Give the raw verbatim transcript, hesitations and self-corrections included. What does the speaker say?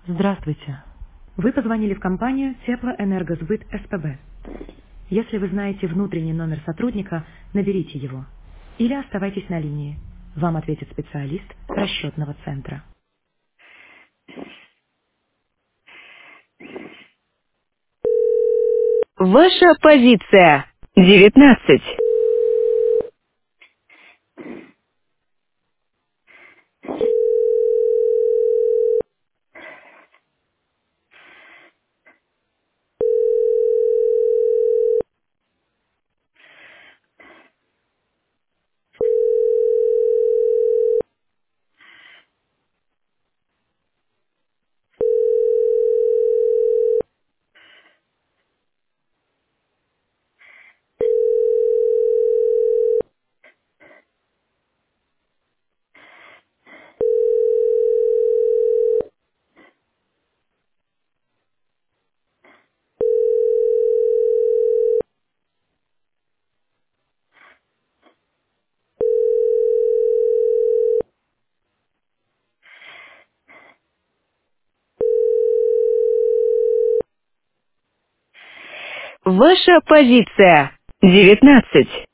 Здравствуйте. Вы позвонили в компанию Теплоэнергосбыт СПБ. Если вы знаете внутренний номер сотрудника, наберите его. Или оставайтесь на линии. Вам ответит специалист расчетного центра. Ваша позиция. девятнадцать. Ваша позиция. девятнадцать.